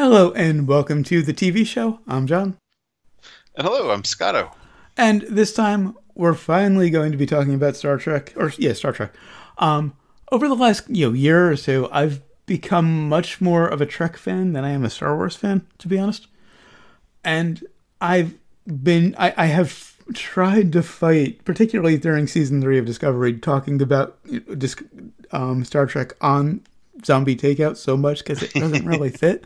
Hello and welcome to the TV show. I'm John. And hello, I'm Scotto. And this time we're finally going to be talking about Star Trek. Star Trek. Over the last year or so, I've become much more of a Trek fan than I am a Star Wars fan, to be honest. And I have tried to fight, particularly during season 3 of Discovery, talking about Star Trek on Zombie Takeout so much because it doesn't really fit.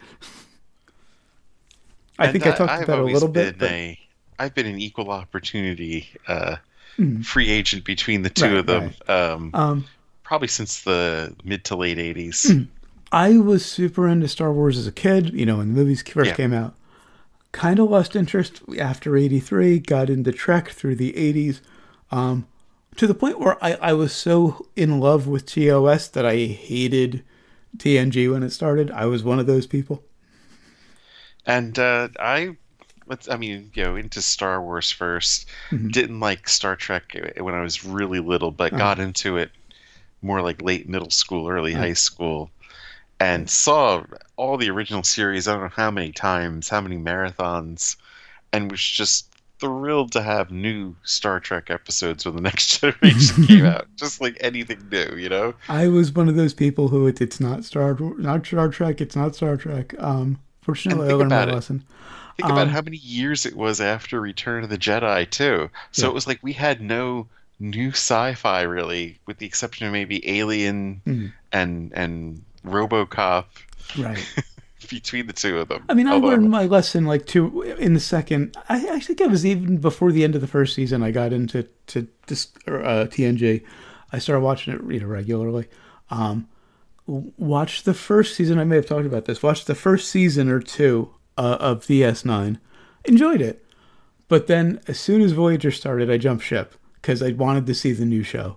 I think I talked about it a little bit. I've been an equal opportunity free agent between the two of them, probably since the mid to late 80s. I was super into Star Wars as a kid, when the movies first came out. Kind of lost interest after 83, got into Trek through the 80s, to the point where I was so in love with TOS that I hated TNG when it started. I was one of those people. And into Star Wars first. Didn't like Star Trek when I was really little, but got into it more like late middle school, early high school, and saw all the original series, I don't know how many times, how many marathons, and was just thrilled to have new Star Trek episodes when the Next Generation came out. Just like anything new, I was one of those people who it's not Star Trek, it's not Star Trek. Fortunately, I learned my lesson. Think about how many years it was after Return of the Jedi, too. So it was like we had no new sci-fi, really, with the exception of maybe Alien and RoboCop. Right. Between the two of them. I learned my lesson in the second. I think it was even before the end of the first season. I got into TNG. I started watching it regularly. Watch the first season. I may have talked about this. Watch the first season or two of DS9. Enjoyed it. But then as soon as Voyager started, I jumped ship because I wanted to see the new show.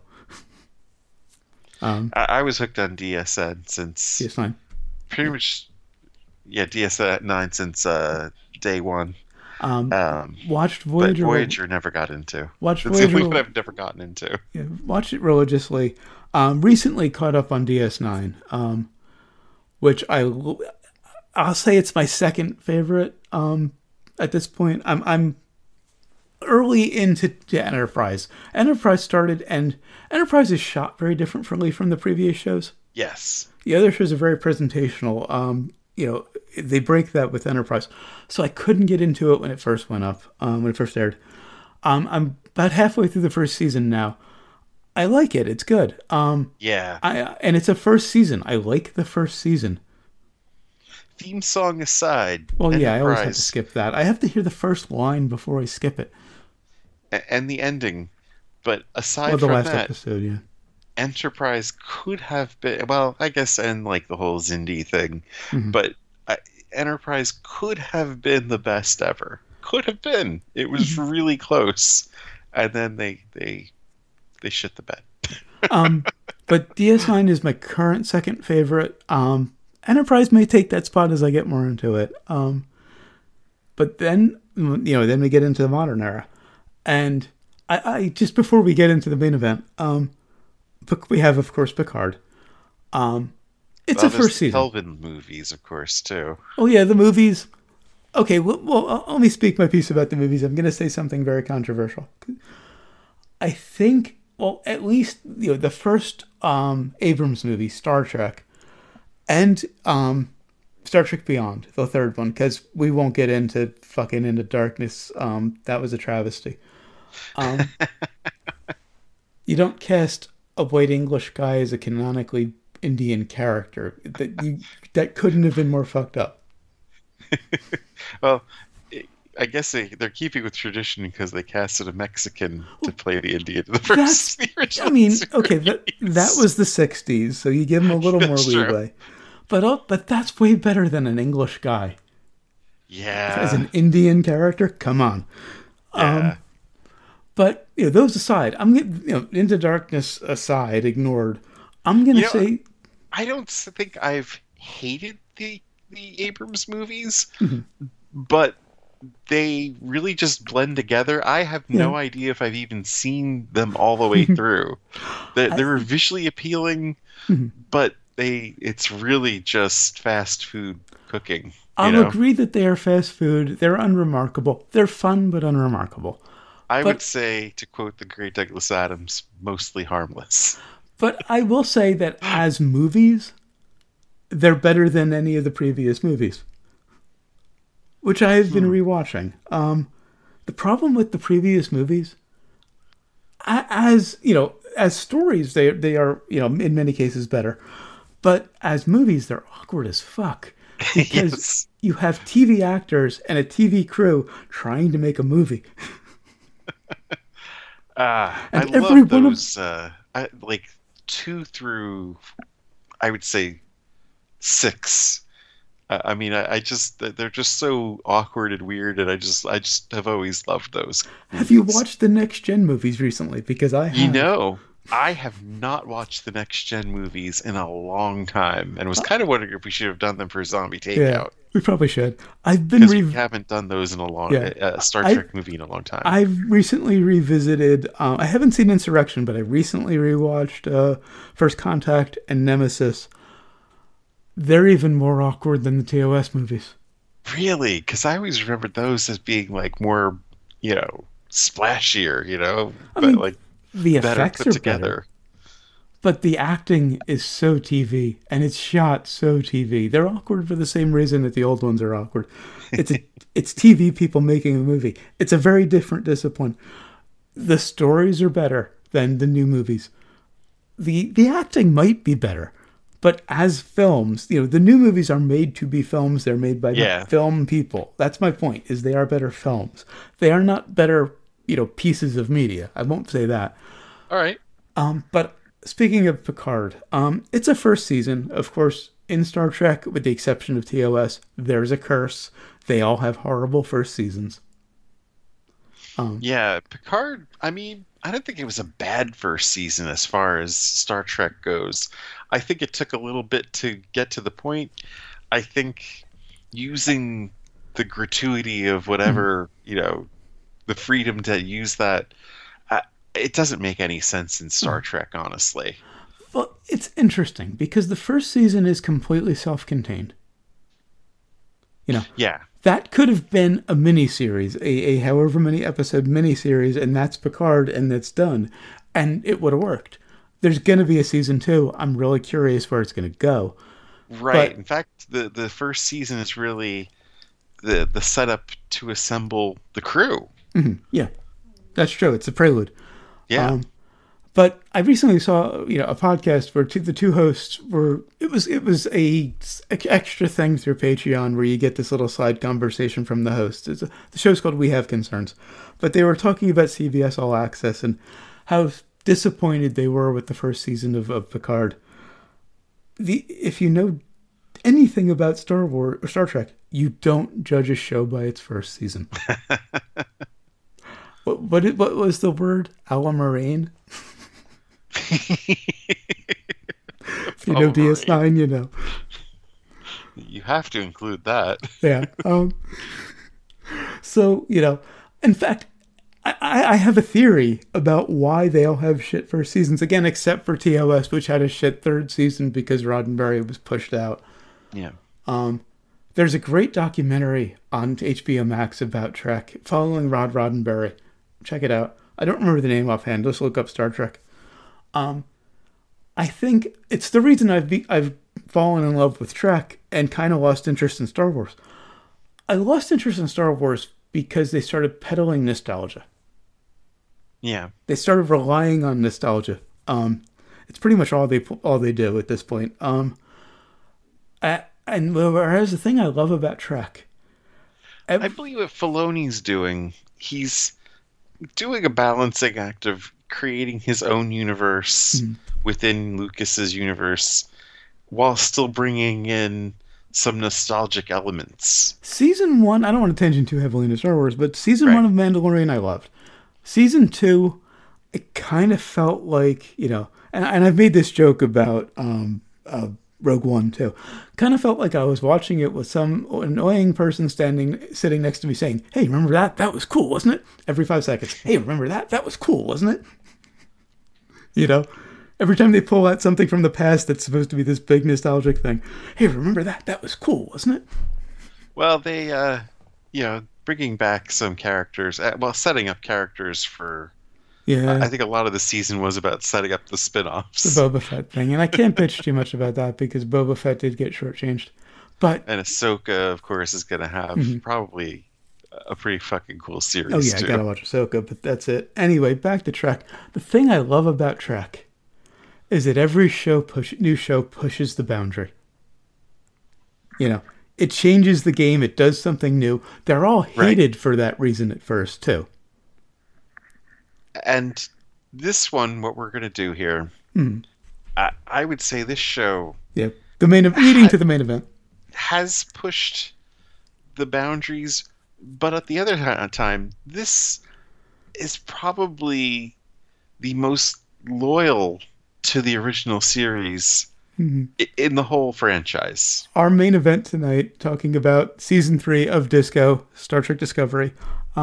I was hooked on DS9 since... DS9. Pretty much... Yeah, DS9 since day one. Watched Voyager... But Voyager never got into. Watched It's Voyager... the only one I've never gotten into. Yeah, watched it religiously. Recently caught up on DS9, which I'll say it's my second favorite. At this point, I'm early into Enterprise. Enterprise started, and Enterprise is shot very differently from the previous shows. Yes. The other shows are very presentational. They break that with Enterprise, so I couldn't get into it when it first went up, when it first aired. I'm about halfway through the first season now. I like it. It's good. Yeah. And it's a first season. I like the first season. Theme song aside. Well, Enterprise, I always have to skip that. I have to hear the first line before I skip it. And the ending. But aside the from last that, episode, yeah. Enterprise could have been, I guess, and like the whole Xindi thing, but Enterprise could have been the best ever. Could have been. It was really close. And then they shit the bed. But DS9 is my current second favorite. Enterprise may take that spot as I get more into it. But then, then we get into the modern era. And I just before we get into the main event, we have, of course, Picard. It's a first season. Kelvin movies, of course, too. Oh, yeah, the movies. Okay, well, let me speak my piece about the movies. I'm going to say something very controversial. I think, at least, the first Abrams movie, Star Trek, and Star Trek Beyond, the third one, because we won't get into fucking Into Darkness. That was a travesty. You don't cast a white English guy as a canonically Indian character. That couldn't have been more fucked up. Well, I guess they're keeping with tradition because they casted a Mexican to play the Indian in the first series. Okay, that was the 60s, so you give them a little more leeway. But that's way better than an English guy. Yeah. As an Indian character? Come on. Yeah. But those aside, I'm Into Darkness aside, ignored. I'm gonna say I don't think I've hated the Abrams movies, but they really just blend together. I have no idea if I've even seen them all the way through. They're visually appealing, but it's really just fast food cooking. I'll agree that they are fast food. They're unremarkable. They're fun, but unremarkable. I would say, to quote the great Douglas Adams, mostly harmless. But I will say that as movies, they're better than any of the previous movies, which I have been rewatching. The problem with the previous movies, as stories, they are, in many cases better. But as movies, they're awkward as fuck. Because you have TV actors and a TV crew trying to make a movie. I love those, like 2 through, I would say, 6. I mean, they're just so awkward and weird, and I just have always loved those movies. Have you watched the Next Gen movies recently? Because I have. I have not watched the Next Gen movies in a long time, and was kind of wondering if we should have done them for Zombie Takeout. Yeah, we probably should. We haven't done those in a long Star Trek movie in a long time. I've recently revisited. I haven't seen Insurrection, but I recently rewatched First Contact and Nemesis. They're even more awkward than the TOS movies. Really? Because I always remembered those as being like more, splashier, but the effects are together. But the acting is so TV, and it's shot so TV. They're awkward for the same reason that the old ones are awkward. It's TV people making a movie. It's a very different discipline. The stories are better than the new movies. The acting might be better, but as films, the new movies are made to be films. They're made by film people. That's my point. Is they are better films. They are not better, pieces of media. I won't say that. All right. But speaking of Picard, it's a first season. Of course, in Star Trek, with the exception of TOS, there's a curse. They all have horrible first seasons. Picard, I mean, I don't think it was a bad first season as far as Star Trek goes. I think it took a little bit to get to the point. I think using the gratuity of whatever, the freedom to use that, it doesn't make any sense in Star Trek, honestly. Well, it's interesting because the first season is completely self-contained. Yeah. That could have been a miniseries, a however many episode miniseries, and that's Picard, and that's done. And it would have worked. There's going to be a season 2. I'm really curious where it's going to go. Right. But, in fact, the first season is really the setup to assemble the crew. Mm-hmm. Yeah, that's true. It's a prelude. Yeah. But I recently saw, a podcast where the two hosts were. It was a extra thing through Patreon where you get this little side conversation from the host. The show's called We Have Concerns, but they were talking about CBS All Access and how disappointed they were with the first season of Picard. If you know anything about Star Wars or Star Trek, you don't judge a show by its first season. What was the word? Alamarine? If you know DS9, you know. You have to include that. Yeah. So, in fact, I have a theory about why they all have shit first seasons. Again, except for TOS, which had a shit third season because Roddenberry was pushed out. Yeah. There's a great documentary on HBO Max about Trek following Rod Roddenberry. Check it out. I don't remember the name offhand. Just look up Star Trek. I think it's the reason I've fallen in love with Trek and kind of lost interest in Star Wars. I lost interest in Star Wars because they started peddling nostalgia. Yeah. They started relying on nostalgia. It's pretty much all they do at this point. And whereas the thing I love about Trek, I believe what Filoni's doing, he's doing a balancing act of creating his own universe within Lucas's universe while still bringing in some nostalgic elements. Season 1, I don't want to tangent too heavily into Star Wars, but Season 1 of Mandalorian I loved. Season 2, it kind of felt like, and I've made this joke about Rogue One too. Kind of felt like I was watching it with some annoying person sitting next to me saying, "Hey, remember that? That was cool, wasn't it?" Every 5 seconds. "Hey, remember that? That was cool, wasn't it?" Every time they pull out something from the past that's supposed to be this big nostalgic thing. "Hey, remember that? That was cool, wasn't it?" Well, they bringing back some characters, well, setting up characters for. Yeah, I think a lot of the season was about setting up the the spin-offs. Boba Fett thing. And I can't bitch too much about that because Boba Fett did get shortchanged. But, And Ahsoka, of course, is going to have probably a pretty fucking cool oh series yeah, I too. gotta watch Ahsoka, but that's it. Anyway, back to Trek. The thing I love about Trek is that every new show pushes the boundary. You know, it changes the game. It does something new. They're all Right. hated for that reason at first too. And this one, what we're going to do here, I would say this show Yeah, leading to the main event. has pushed the boundaries, but at the other time, this is probably the most loyal to the original series in the whole franchise. Our main event tonight, talking about season 3 of Disco, Star Trek Discovery.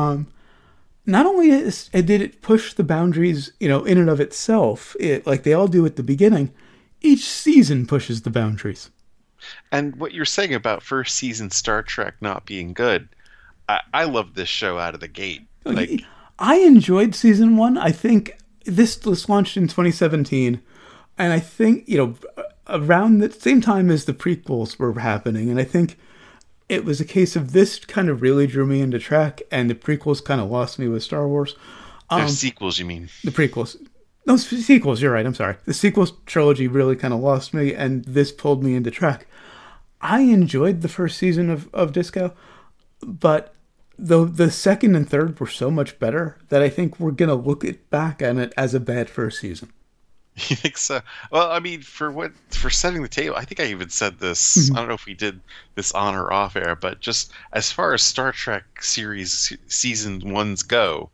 Not only did it push the boundaries, in and of itself, like they all do at the beginning, each season pushes the boundaries. And what you're saying about first season Star Trek not being good, I love this show out of the gate. Like, I enjoyed season 1. I think this was launched in 2017, and I think, around the same time as the prequels were happening, and I think it was a case of this kind of really drew me into Trek, and the prequels kind of lost me with Star Wars. they're sequels, you mean? The prequels. No, sequels, you're right, I'm sorry. The sequels trilogy really kind of lost me, and this pulled me into Trek. I enjoyed the first season of Disco, but the second and third were so much better that I think we're going to look back on it as a bad first season. You think so? Well, I mean, for setting the table, I think I even said this. I don't know if we did this on or off air, but just as far as Star Trek series season ones go,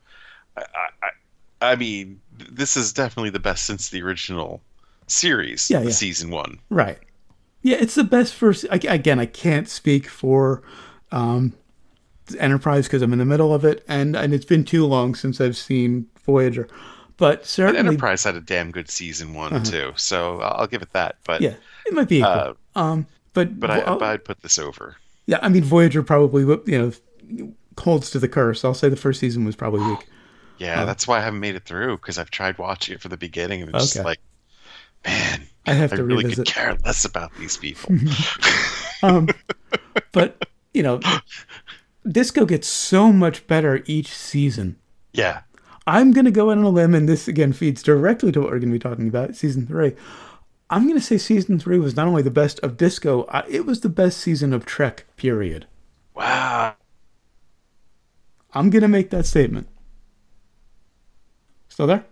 I mean, this is definitely the best since the original series, Yeah. season one. Right. Yeah, it's the best first. Again, I can't speak for Enterprise because I'm in the middle of it, and it's been too long since I've seen Voyager. But And certainly, Enterprise had a damn good season one too, so I'll give it that. But yeah, it might be equal. but I'd put this over. Yeah, I mean, Voyager probably, holds to the curse. I'll say the first season was probably weak. Yeah, that's why I haven't made it through, because I've tried watching it from the beginning and it's just Okay. like, man, I have to really revisit. could care less about these people. But, Disco gets so much better each season. Yeah. I'm going to go out on a limb, and this again feeds directly to what we're going to be talking about, season 3. I'm going to say season 3 was not only the best of Disco, it was the best season of Trek, period. Wow. I'm going to make that statement. Still there?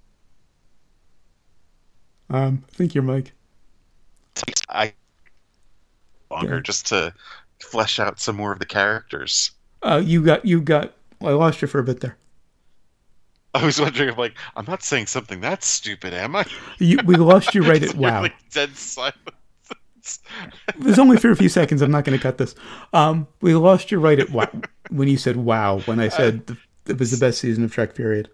I think your mic. I longer Yeah. just to flesh out some more of the characters. You got, well, I lost you for a bit there. I was wondering, I'm not saying something that stupid, am I? We lost you right at You're wow. like dead silence. There's only for a few seconds. I'm not going to cut this. We lost you right at wow when you said wow. When I said it was the best season of Trek, period.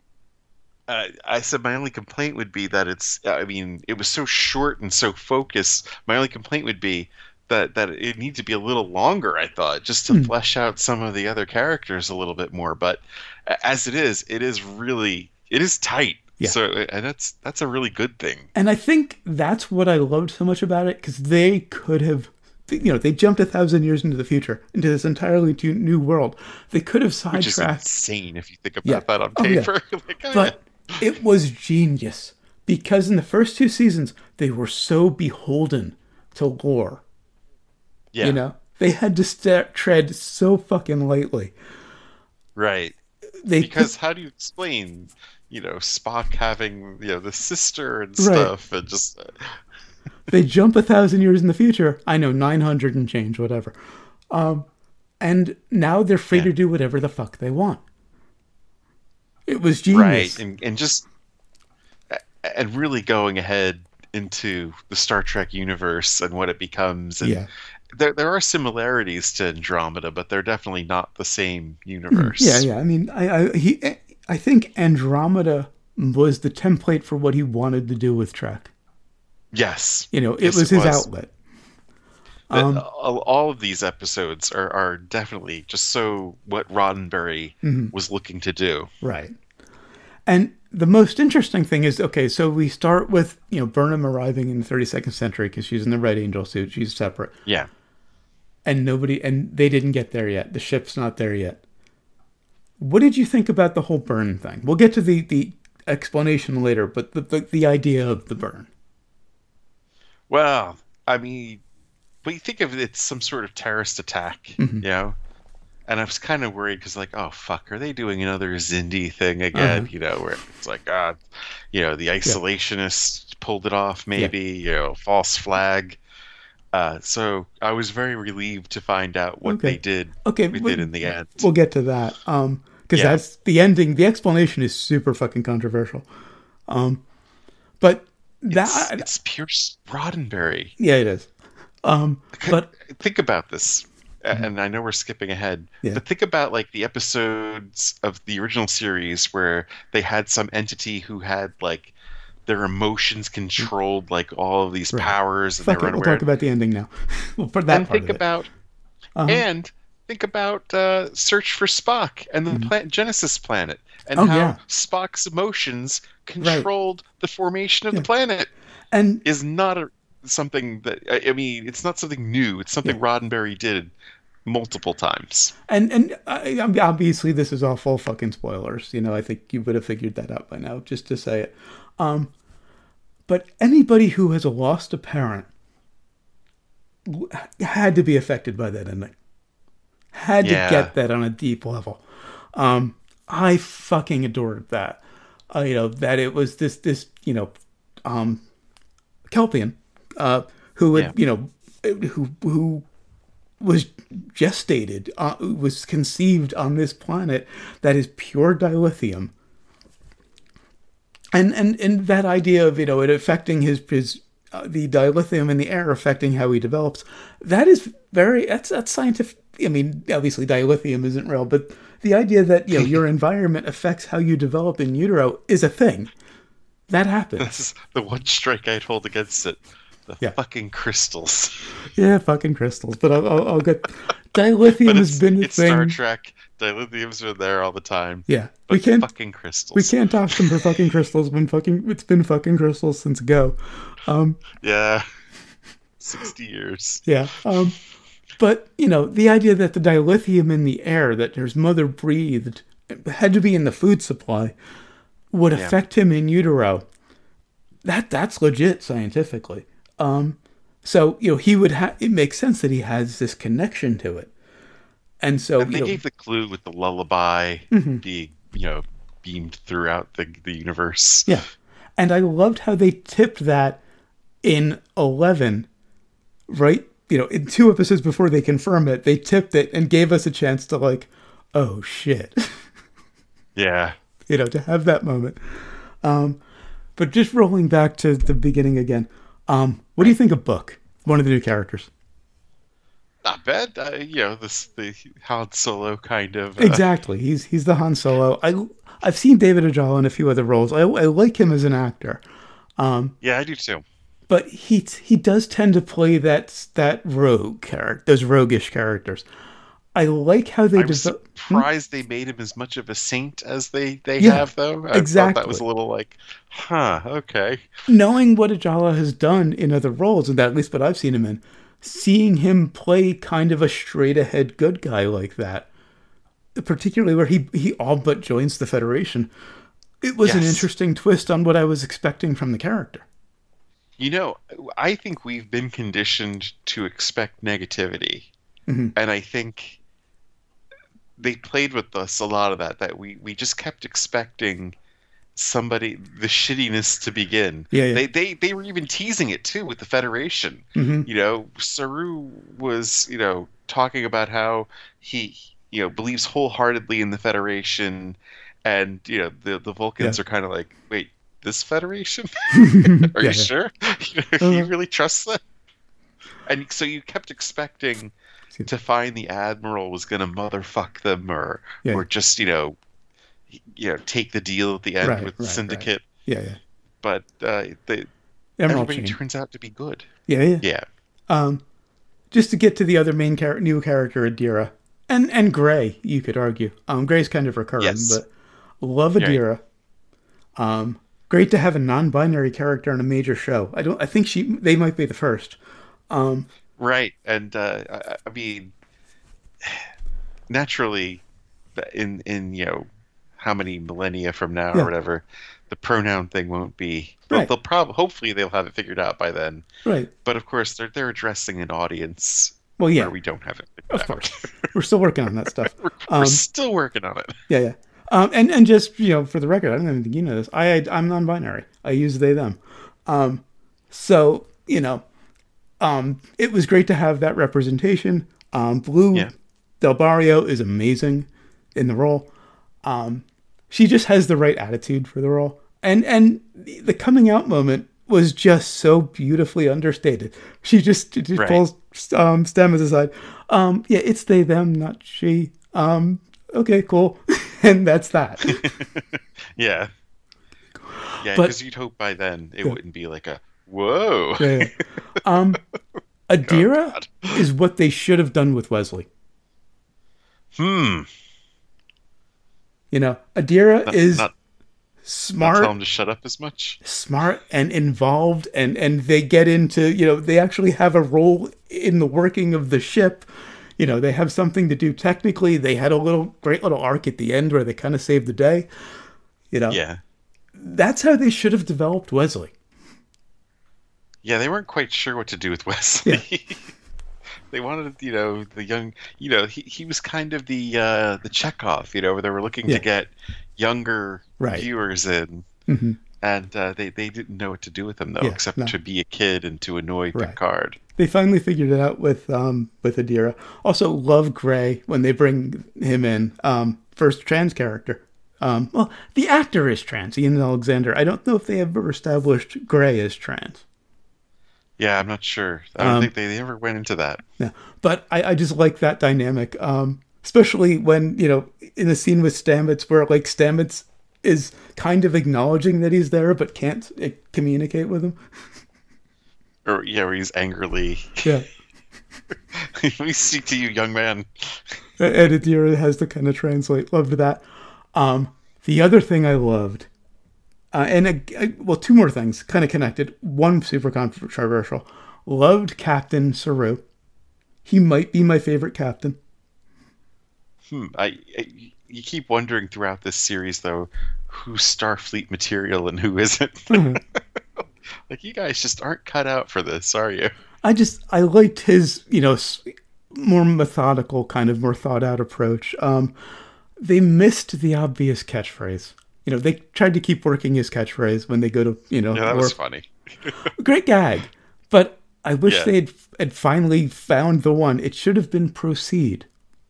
I said my only complaint would be that it was so short and so focused. My only complaint would be that it needs to be a little longer, I thought, just to flesh out some of the other characters a little bit more. But as it is tight. Yeah. So, and that's a really good thing. And I think that's what I loved so much about it, because they could have, they jumped 1,000 years into the future, into this entirely new world. They could have Which is sidetracked. insane if you think about Yeah. that on Oh, yeah. paper. But it was genius, because in the first 2 seasons, they were so beholden to lore. yeah. They had to tread so fucking lightly. Right. Because how do you explain, Spock having, the sister and stuff, and just they jump 1,000 years in the future. I know, 900 and change, whatever. And now they're free to do whatever the fuck they want. It was genius. right, and just and really going ahead into the Star Trek universe and what it becomes. And Yeah. there are similarities to Andromeda, but they're definitely not the same universe. Yeah. I mean, I think Andromeda was the template for what he wanted to do with Trek. Yes. It Yes, was it his was. outlet. All of these episodes are definitely just so what Roddenberry was looking to do. Right. And the most interesting thing is, okay, so we start with, Burnham arriving in the 32nd century because she's in the Red Angel suit. She's separate. Yeah. And they didn't get there yet. The ship's not there yet. What did you think about the whole burn thing? We'll get to the explanation later, but the idea of the burn. Well, I mean, but you think of it as some sort of terrorist attack, And I was kind of worried because, like, oh, fuck, are they doing another Xindi thing again? Where it's like, the isolationists pulled it off, maybe, false flag. So I was very relieved to find out what they did. We did in the end. We'll get to that. Because that's the ending. The explanation is super fucking controversial. But it's pure Roddenberry. Yeah, it is. But think about this. And I know we're skipping ahead, but think about like the episodes of the original series where they had some entity who had like their emotions controlled, like all of these powers. And we'll talk about the ending now. For that think about Search for Spock and the Genesis planet and how Spock's emotions controlled the formation of the planet. And is not something that it's not something new. It's something Roddenberry did multiple times. And obviously this is all full fucking spoilers. I think you would have figured that out by now, just to say it. But anybody who has lost a parent had to be affected by that ending. Had to get that on a deep level. I fucking adored that. That it was this Kelpian, who would, who was gestated, was conceived on this planet that is pure dilithium, and that idea of it affecting his the dilithium in the air affecting how he develops. That is that's scientific. I mean, obviously dilithium isn't real, but the idea that your environment affects how you develop in utero is a thing. That happens. That's the one strike I'd hold against it. The fucking crystals. Yeah, fucking crystals. But I'll get... Dilithium has been a thing. Star Trek. Dilithium's been there all the time. Yeah. But we can't... fucking crystals. We can't talk them for fucking crystals. It's been fucking crystals since go. Yeah. 60 years. Yeah. But, the idea that the dilithium in the air that his mother breathed had to be in the food supply would affect him in utero. That's legit scientifically. So, he would it makes sense that he has this connection to it. And so they gave the clue with the lullaby being, beamed throughout the universe. Yeah. And I loved how they tipped that in 11, right? In 2 episodes before they confirm it, they tipped it and gave us a chance to like, oh shit. Yeah. To have that moment. But just rolling back to the beginning again, what do you think of Book, one of the new characters? Not bad. The Han Solo kind of. Exactly. He's the Han Solo. I've seen David Ajala in a few other roles. I like him as an actor. Yeah, I do too. But he does tend to play that rogue character, those roguish characters. I like how they... I'm surprised they made him as much of a saint as they have, though. I thought that was a little like, okay. Knowing what Ajala has done in other roles, and at least what I've seen him in, seeing him play kind of a straight-ahead good guy like that, particularly where he all but joins the Federation, it was an interesting twist on what I was expecting from the character. I think we've been conditioned to expect negativity. And I think they played with us a lot of that we just kept expecting the shittiness to begin. Yeah. They were even teasing it too with the Federation. Saru was, talking about how he, believes wholeheartely in the Federation, and, the Vulcans are kind of like, wait, this Federation? Are you sure? You really trust them? And so you kept expecting to find the Admiral was going to motherfuck them or just, take the deal at the end with the Syndicate. Right. Yeah. But everybody turns out to be good. Yeah. just to get to the other new character, Adira, and Gray, you could argue. Gray's kind of recurring, Yes. but love Adira. Great to have a non-binary character on a major show. I think they might be the first. Right, and I mean, naturally, in how many millennia from now or whatever, the pronoun thing won't be. Right. They'll hopefully they'll have it figured out by then. Right. But of course, they're addressing an audience. Well, yeah. Where we don't have it. Of course, we're still working on that stuff. We're still working on it. Yeah. And just for the record, I don't even think you know this. I'm non-binary. I use they them. So it was great to have that representation. Blue Del Barrio is amazing in the role. She just has the right attitude for the role. And the coming out moment was just so beautifully understated. She just pulls Stamets aside. It's they, them, not she. Okay, cool. And that's that. Yeah. Yeah, because you'd hope by then it wouldn't be like a, whoa. Yeah. Adira is what they should have done with Wesley. Adira is smart. Not tell him to shut up as much. Smart and involved, and they get into, they actually have a role in the working of the ship. They have something to do technically. They had a great little arc at the end where they kind of saved the day. Yeah. That's how they should have developed Wesley. Yeah, they weren't quite sure what to do with Wesley. Yeah. They wanted, the young, he was kind of the Chekhov, where they were looking to get younger viewers in. Mm-hmm. And they didn't know what to do with him, though, except to be a kid and to annoy Picard. They finally figured it out with Adira. Also, love Gray when they bring him in. First trans character. Well, the actor is trans, Ian Alexander. I don't know if they ever established Gray as trans. Yeah, I'm not sure. I don't think they ever went into that. Yeah, but I just like that dynamic, especially when, in the scene with Stamets where, Stamets is kind of acknowledging that he's there but can't communicate with him. Or, where he's angrily... Yeah. Let me speak to you, young man. Adira has to kind of translate. Loved that. The other thing I loved... two more things kind of connected. One super controversial. Loved Captain Saru. He might be my favorite captain. You keep wondering throughout this series, though, who's Starfleet material and who isn't. Mm-hmm. You guys just aren't cut out for this, are you? I liked his, more methodical, kind of more thought out approach. They missed the obvious catchphrase. They tried to keep working his catchphrase when they go to, Yeah, that was funny. Great gag. But I wish they had finally found the one. It should have been proceed.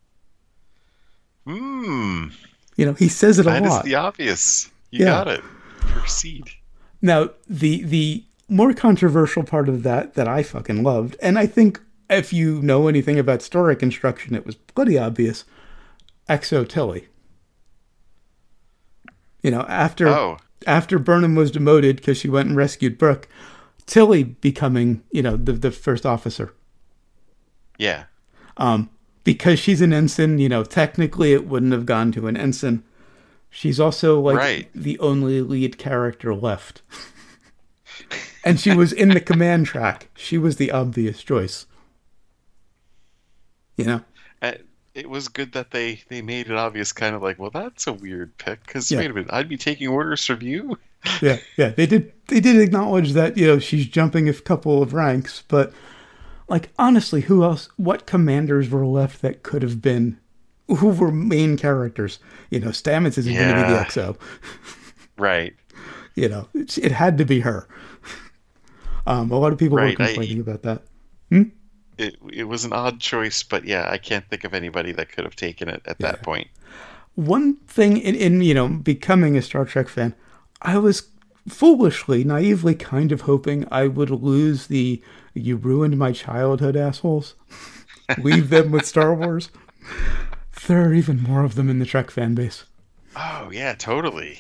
He says it a lot. That is the obvious. You got it. Proceed. Now, the more controversial part of that I fucking loved, and I think if you know anything about story construction, it was pretty obvious, Exo Tilly. After Burnham was demoted because she went and rescued Brooke, Tilly becoming, the first officer. Yeah. Because she's an ensign, technically it wouldn't have gone to an ensign. She's also the only lead character left. And she was in the command track. She was the obvious choice. It was good that they made it obvious, kind of well, that's a weird pick, because wait a minute, I'd be taking orders from you? Yeah. They did acknowledge that, she's jumping a couple of ranks, but, honestly, who else, what commanders were left that could have been, who were main characters? Stamets isn't going to be the XO. Right. It had to be her. A lot of people were complaining about that. It was an odd choice, but I can't think of anybody that could have taken it at that point. One thing in becoming a Star Trek fan, I was foolishly, naively kind of hoping I would lose the "you ruined my childhood" assholes. Leave them with Star Wars. There are even more of them in the Trek fan base. Oh yeah, totally.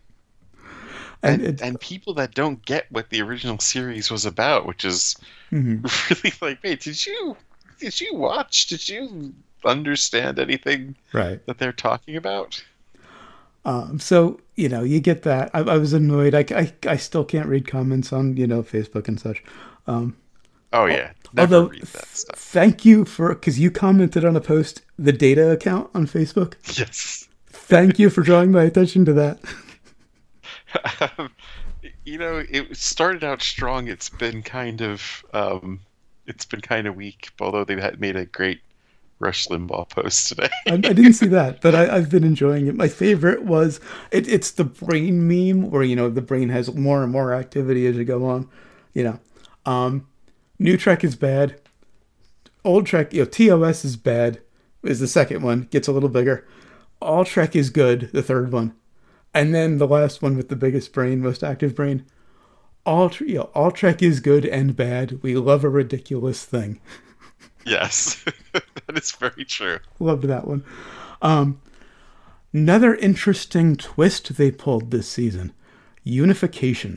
And people that don't get what the original series was about, which is really wait, did you did you watch? Did you understand anything Right. that they're talking about? So, you get that. I was annoyed. I still can't read comments on, Facebook and such. Oh yeah, never Although, read that stuff. thank you because you commented on a post, the data account on Facebook. Yes. Thank you for drawing my attention to that. It started out strong. It's been kind of weak. Although they had made a great Rush Limbaugh post today. I didn't see that, but I've been enjoying it. My favorite was it's the brain meme where the brain has more and more activity as you go on. New Trek is bad. Old Trek, TOS is bad. Is the second one, gets a little bigger. All Trek is good, the third one, and then the last one with the biggest brain, most active brain. All Trek is good and bad. We love a ridiculous thing. Yes, that is very true. Loved that one. Another interesting twist they pulled this season: unification.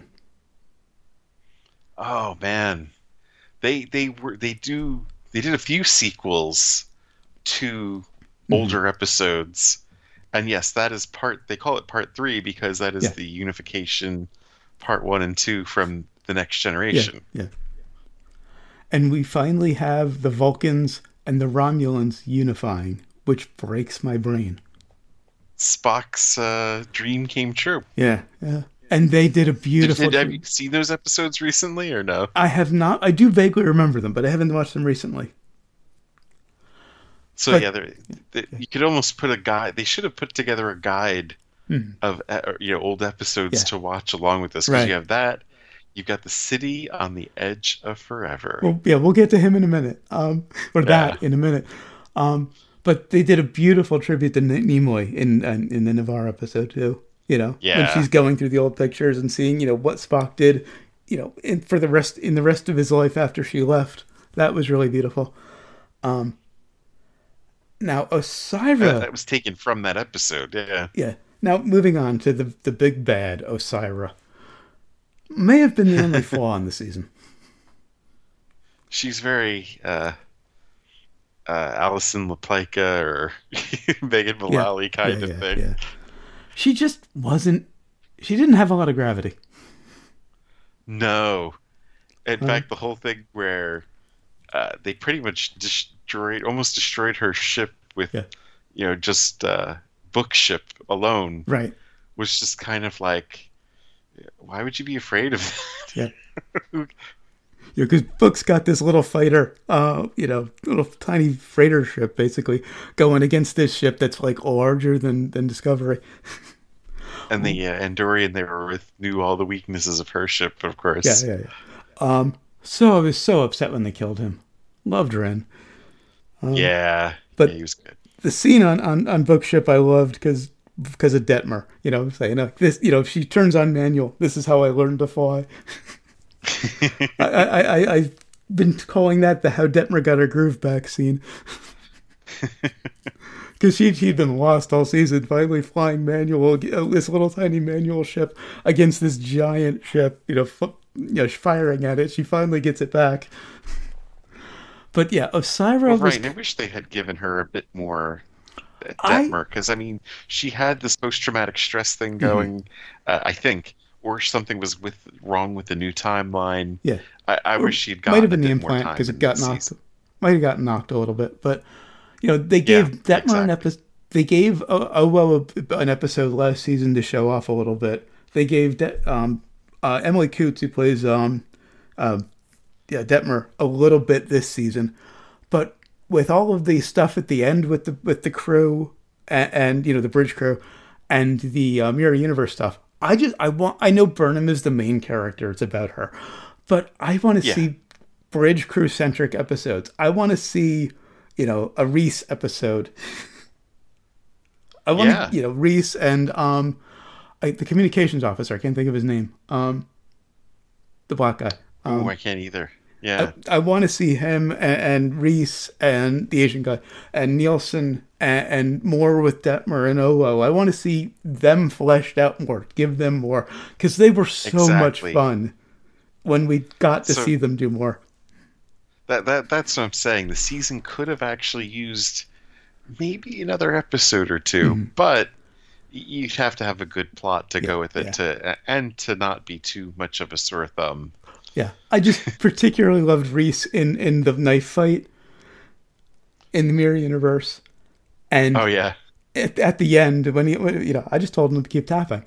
Oh man, they did a few sequels to older episodes, and yes, that is they call it part 3 because that is the unification part 1 and 2 from The Next Generation. Yeah. And we finally have the Vulcans and the Romulans unifying, which breaks my brain. Spock's dream came true. Yeah. And they did a beautiful... Have you seen those episodes recently or no? I have not. I do vaguely remember them, but I haven't watched them recently. So you could almost put a guide. They should have put together a guide of old episodes to watch along with this, because you have that. You've got the city on the edge of forever. Well, we'll get to him in a minute, that in a minute. But they did a beautiful tribute to Nimoy in the Navarre episode too. When she's going through the old pictures and seeing what Spock did, in the rest of his life after she left. That was really beautiful. Now Osira, that was taken from that episode. Yeah. Now moving on to the big bad Osira. May have been the only flaw in the season. She's very Alison Laplaika or Megan Mullally kind of thing. Yeah. She just wasn't... She didn't have a lot of gravity. No. In fact, the whole thing where they pretty much almost destroyed her ship with, just book ship alone. Right. Was just kind of like... Why would you be afraid of that? Yeah. Because Book's got this little fighter, little tiny freighter ship, basically, going against this ship that's like larger than Discovery. And the Andorian they were with knew all the weaknesses of her ship, of course. Yeah. So I was so upset when they killed him. Loved Ren. But he was good. The scene on Book's ship I loved because of Detmer, saying, this, if she turns on manual, this is how I learned to fly. I've been calling that the how Detmer got her groove back scene. Because she'd been lost all season, finally flying manual, this little tiny manual ship against this giant ship, firing at it. She finally gets it back. But yeah, Osira was... Right, I wish they had given her a bit more... Detmer, because she had this post-traumatic stress thing going, I think, or something was wrong with the new timeline. Yeah, I wish she'd gotten might have been the implant because it got knocked. Might have gotten knocked a little bit, but they gave Detmer an episode. They gave Owo an episode last season to show off a little bit. They gave Emily Coots, who plays Detmer, a little bit this season, but with all of the stuff at the end with the crew and the bridge crew and the Mirror Universe stuff, I know Burnham is the main character. It's about her, but I want to see bridge crew centric episodes. I want to see a Reese episode. I want Reese and the communications officer. I can't think of his name. The black guy. I can't either. Yeah, I want to see him and Reese and the Asian guy and Nielsen and more with Detmer and Owo. I want to see them fleshed out more, give them more, because they were so much fun when we got to see them do more. That's what I'm saying. The season could have actually used maybe another episode or two, but you'd have to have a good plot to go with it and to not be too much of a sore thumb. Yeah, I just particularly loved Reese in the knife fight in the Mirror Universe, and oh yeah, at the end when I just told him to keep tapping.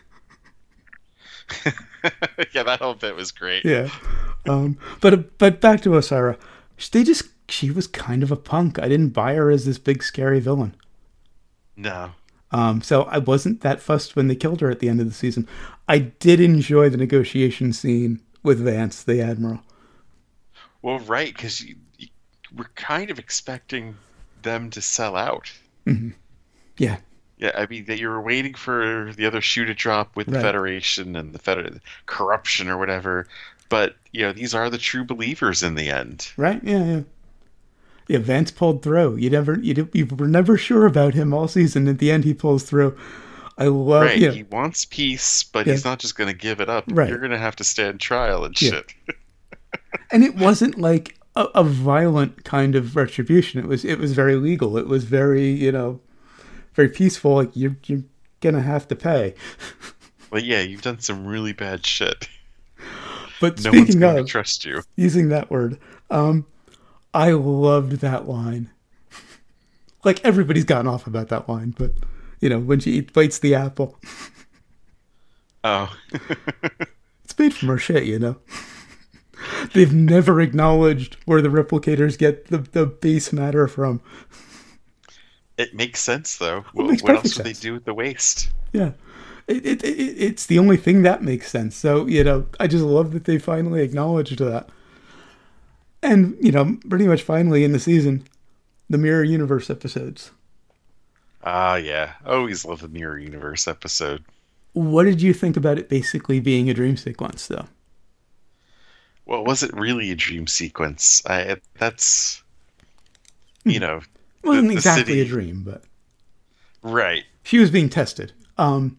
Yeah, that whole bit was great. Yeah, but back to Osyraa, she was kind of a punk. I didn't buy her as this big scary villain. No. So I wasn't that fussed when they killed her at the end of the season. I did enjoy the negotiation scene with Vance, the Admiral. Well, right, because we're kind of expecting them to sell out. Mm-hmm. Yeah. Yeah, I mean, that you were waiting for the other shoe to drop with the Federation and the corruption or whatever. But, these are the true believers in the end. Right, yeah. Yeah, Vance pulled through. You were never sure about him all season. At the end, he pulls through. I love. Right, he wants peace, but he's not just going to give it up. Right. You're going to have to stand trial and shit. And it wasn't like a violent kind of retribution. It was very legal. It was very very peaceful. Like you're going to have to pay. Well, yeah, you've done some really bad shit. But no one's speaking going of to trust you, using that word, I loved that line. Like everybody's gotten off about that line, but when she bites the apple. Oh. It's made from her shit, They've never acknowledged where the replicators get the base matter from. It makes sense, though. What else sense. do they do with the waste? Yeah. It's the only thing that makes sense. So, I just love that they finally acknowledged that. And, pretty much finally in the season, the Mirror Universe episodes. Ah, yeah. Always love the Mirror Universe episode. What did you think about it basically being a dream sequence, though? Well, was it really a dream sequence? That's, It wasn't exactly a dream, but... Right. She was being tested. And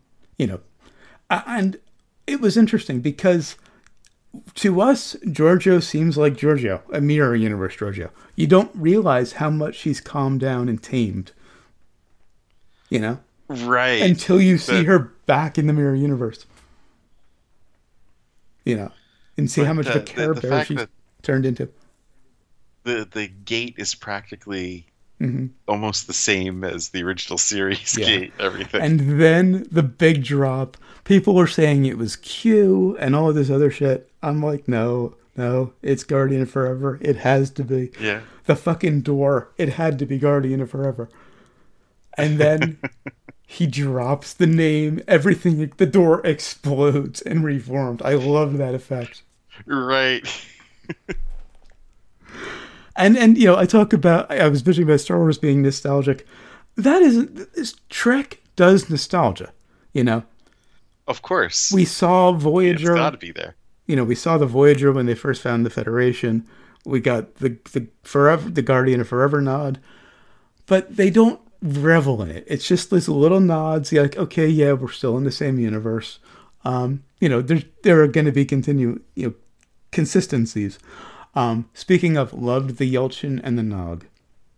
it was interesting because to us, Georgiou seems like Georgiou, a Mirror Universe Georgiou. You don't realize how much she's calmed down and tamed. Right. Until you see her back in the Mirror Universe. And see how much of a Care Bear she's turned into. The gate is practically almost the same as the original series gate, everything. And then the big drop. People were saying it was Q and all of this other shit. I'm like, no, it's Guardian of Forever. It has to be. Yeah. The fucking door. It had to be Guardian of Forever. And then he drops the name. Everything, the door explodes and reformed. I love that effect. Right. And I talk about, I was bitching about Star Wars being nostalgic. This Trek does nostalgia, Of course. We saw Voyager. It's got to be there. We saw the Voyager when they first found the Federation. We got the Guardian of Forever nod. But they don't revel in it. It's just these little nods. You're like, okay, yeah, we're still in the same universe. There are going to be consistencies. Speaking of, loved the Yelchin and the Nog.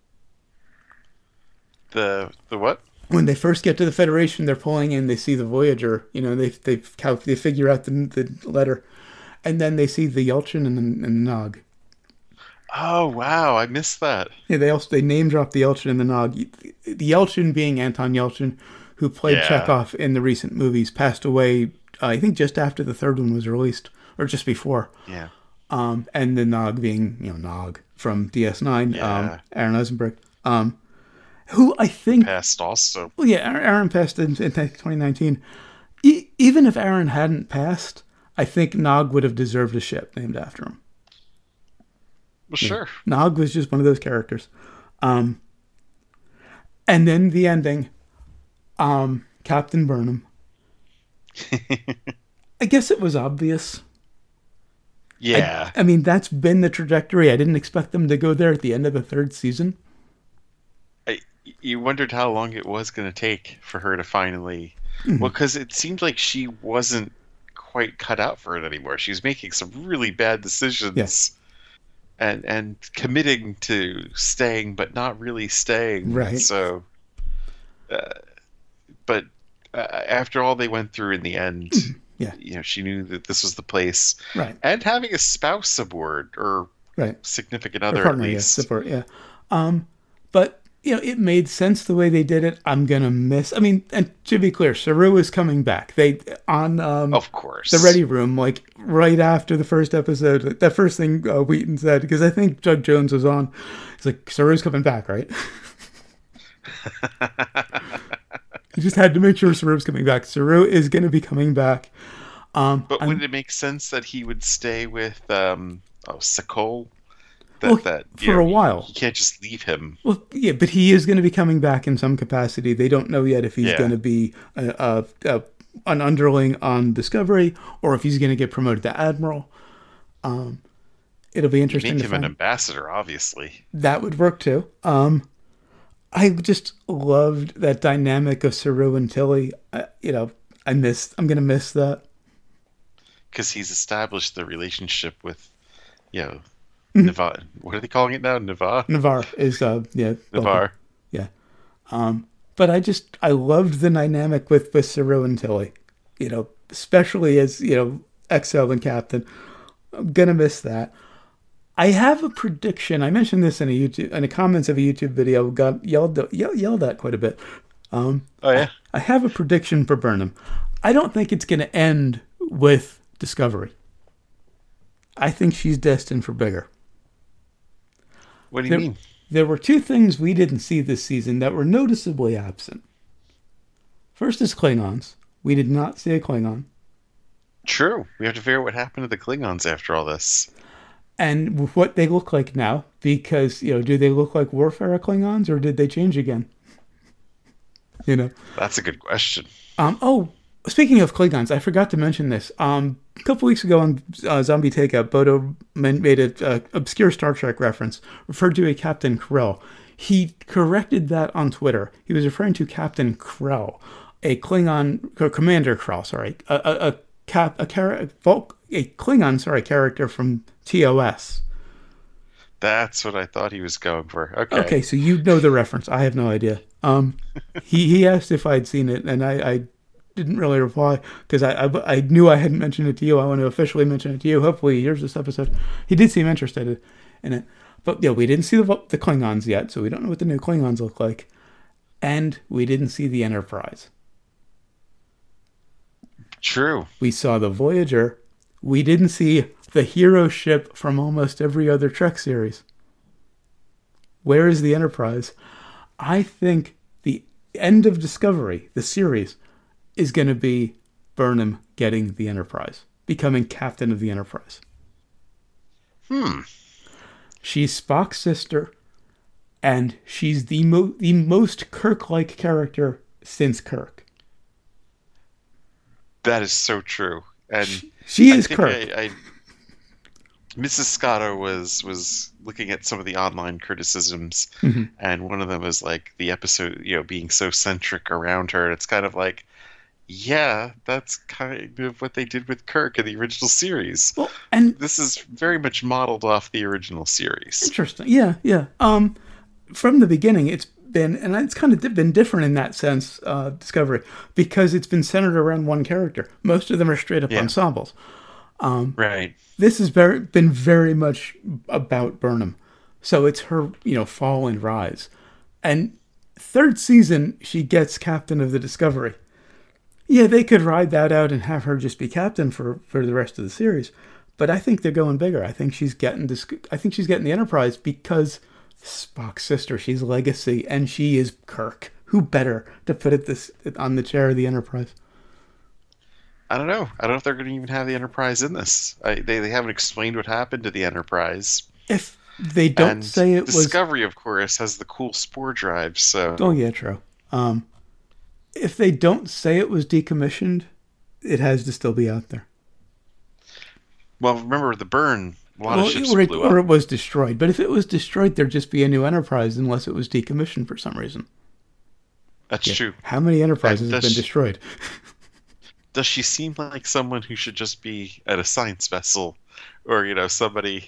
The what? When they first get to the Federation, they're pulling in. They see the Voyager. They figure out the letter, and then they see the Yelchin and the Nog. Oh wow, I missed that. Yeah, they name drop the Yelchin and the Nog. The Yelchin being Anton Yelchin, who played Chekhov in the recent movies, passed away. I think just after the third one was released, or just before. Yeah. And the Nog being, Nog from DS9, Aaron Eisenberg, who I think passed also. Well, yeah, Aaron passed in 2019. Even if Aaron hadn't passed, I think Nog would have deserved a ship named after him. Well, sure. Nog was just one of those characters. And then the ending, Captain Burnham. I guess it was obvious. Yeah. I mean, that's been the trajectory. I didn't expect them to go there at the end of the third season. You wondered how long it was going to take for her to finally... Mm-hmm. Well, because it seemed like she wasn't quite cut out for it anymore. She was making some really bad decisions. and committing to staying, but not really staying. Right. So, but after all they went through in the end, Yeah. she knew that this was the place. Right. And having a spouse aboard, or Right. significant Or other partner, at yeah, least. support, yeah. But it made sense the way they did it. I'm gonna miss. I mean, and to be clear, Saru is coming back. They on Of course. the Ready Room, like right after the first episode. That first thing Wheaton said, because I think Doug Jones was on. He's like, Saru's coming back, right? He just had to make sure Saru's coming back. Saru is going to be coming back. But would it make sense that he would stay with Sakol? For a while. You can't just leave him. Well, yeah, but he is going to be coming back in some capacity. They don't know yet if he's going to be an underling on Discovery or if he's going to get promoted to Admiral. It'll be interesting Make to him find. An ambassador, obviously. That would work too. I just loved that dynamic of Saru and Tilly. I'm going to miss that. Because he's established the relationship with, Mm-hmm. Navarre. What are they calling it now? Navarre? Navarre is, Navarre. Yeah. But I loved the dynamic with Saru and Tilly, especially as, XO and Captain. I'm going to miss that. I have a prediction. I mentioned this in the comments of a YouTube video. Got yelled at quite a bit. Oh yeah. I have a prediction for Burnham. I don't think it's going to end with Discovery. I think she's destined for bigger. What do you mean? There were two things we didn't see this season that were noticeably absent. First is Klingons. We did not see a Klingon. True. We have to figure out what happened to the Klingons after all this. And what they look like now, because, do they look like Warfare Klingons or did they change again? That's a good question. Speaking of Klingons, I forgot to mention this. A couple weeks ago on Zombie Takeout, Bodo made an obscure Star Trek reference, referred to a Captain Krell. He corrected that on Twitter. He was referring to Captain Krell, a Klingon, or Commander Krell, sorry, a Klingon, character from TOS. That's what I thought he was going for. Okay, so you know the reference. I have no idea. He asked if I'd seen it, and I didn't really reply because I knew I hadn't mentioned it to you. I want to officially mention it to you. Hopefully he hears this episode. He did seem interested in it. But we didn't see the Klingons yet, so we don't know what the new Klingons look like. And we didn't see the Enterprise. True. We saw the Voyager. We didn't see the hero ship from almost every other Trek series. Where is the Enterprise? I think the end of Discovery, the series, is going to be Burnham getting the Enterprise, becoming captain of the Enterprise. She's Spock's sister, and she's the most Kirk-like character since Kirk. That is so true. And she is Kirk. Mrs. Scotto was looking at some of the online criticisms, and one of them was like the episode, being so centric around her. It's kind of like, yeah, that's kind of what they did with Kirk in the original series. Well, and this is very much modeled off the original series. Interesting. Yeah. From the beginning, it's been, and it's kind of been different in that sense, Discovery, because it's been centered around one character. Most of them are straight up ensembles. Right. This has been very much about Burnham. So it's her, fall and rise. And third season, she gets captain of the Discovery. Yeah, they could ride that out and have her just be captain for the rest of the series. But I think they're going bigger. I think she's getting the Enterprise because Spock's sister, she's legacy, and she is Kirk. Who better to put it on the chair of the Enterprise? I don't know. I don't know if they're going to even have the Enterprise in this. They haven't explained what happened to the Enterprise. If they don't say it Discovery, of course, has the cool spore drive, so... Oh, yeah, true. If they don't say it was decommissioned, it has to still be out there. Well, remember the burn. A lot of ships blew up. Or it was destroyed. But if it was destroyed, there'd just be a new Enterprise unless it was decommissioned for some reason. That's true. How many Enterprises have been destroyed? Does she seem like someone who should just be at a science vessel? Or, somebody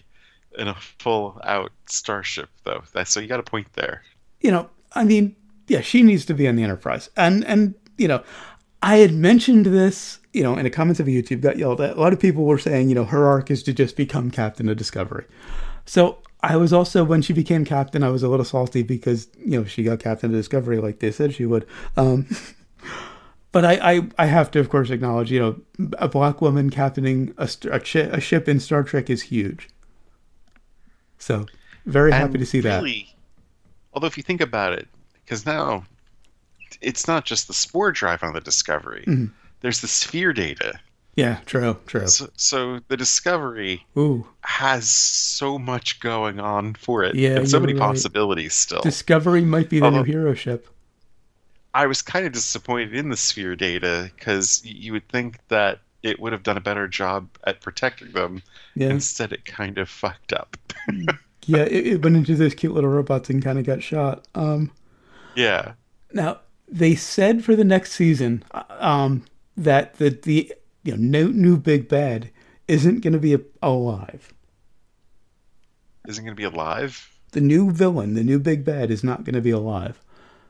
in a full out starship, though. That's so you got a point there. I mean, yeah, she needs to be on the Enterprise. And I had mentioned this, in the comments of YouTube, got yelled at. A lot of people were saying, her arc is to just become Captain of Discovery. So I was also, when she became Captain, I was a little salty because, she got Captain of Discovery like they said she would. But I have to, of course, acknowledge, a black woman captaining a ship in Star Trek is huge. So very happy to see really, that. Although if you think about it, because now it's not just the spore drive on the Discovery. Mm-hmm. There's the sphere data. Yeah, true. So the Discovery has so much going on for it. Yeah, and so many possibilities still. Discovery might be the new hero ship. I was kind of disappointed in the sphere data because you would think that it would have done a better job at protecting them. Yeah. Instead, it kind of fucked up. Yeah, it went into those cute little robots and kind of got shot. Yeah. Now, they said for the next season that the new big bad isn't going to be alive. Isn't going to be alive? The new villain, the new big bad, is not going to be alive.